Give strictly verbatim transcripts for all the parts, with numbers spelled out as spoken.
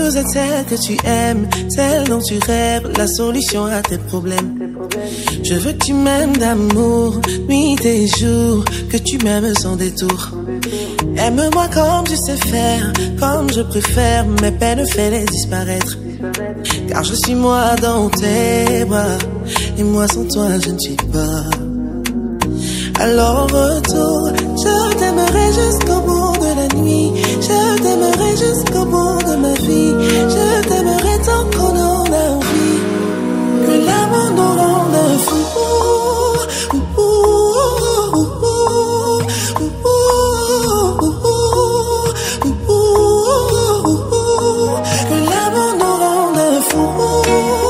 veux être celle que tu aimes, celle dont tu rêves, la solution à tes problèmes. Je veux que tu m'aimes d'amour, nuit et jour, que tu m'aimes sans détour. Aime-moi comme tu sais faire, comme je préfère, mes peines fais-les disparaître. Car je suis moi dans tes bras, et moi sans toi je ne suis pas. Alors en retour, je t'aimerai jusqu'au bout de la nuit. Je t'aimerai jusqu'au bout de ma vie. Je t'aimerai tant qu'on en a envie. Que l'amour nous rende fous. Que l'amour nous rende fous.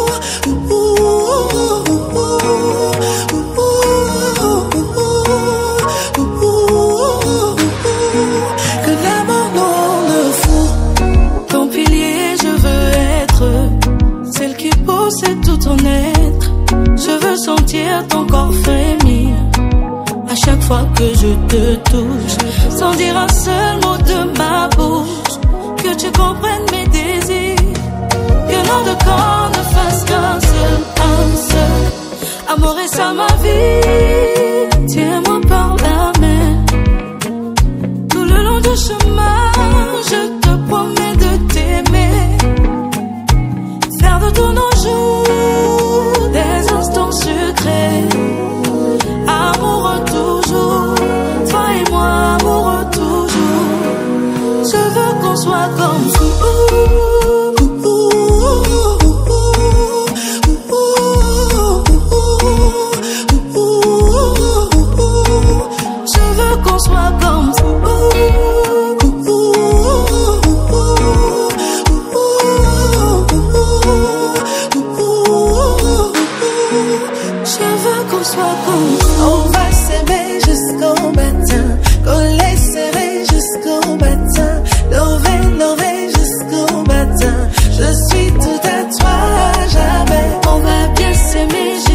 C'est tout ton être. Je veux sentir ton corps frémir à chaque fois que je te touche, sans dire un seul mot de ma bouche. Que tu comprennes mes désirs, que nos deux corps ne fassent qu'un seul, un seul. Amour et ça ma vie, tiens-moi par la main. Tout le long du chemin, je te promets de t'aimer. Faire de tous nos jours des instants secrets. Amoureux toujours, toi et moi amoureux toujours. Je veux qu'on soit comme fou. Je veux qu'on soit comme fou. On va s'aimer jusqu'au matin, coller serré jusqu'au matin, lever, lever jusqu'au matin. Je suis tout à toi, jamais. On va bien s'aimer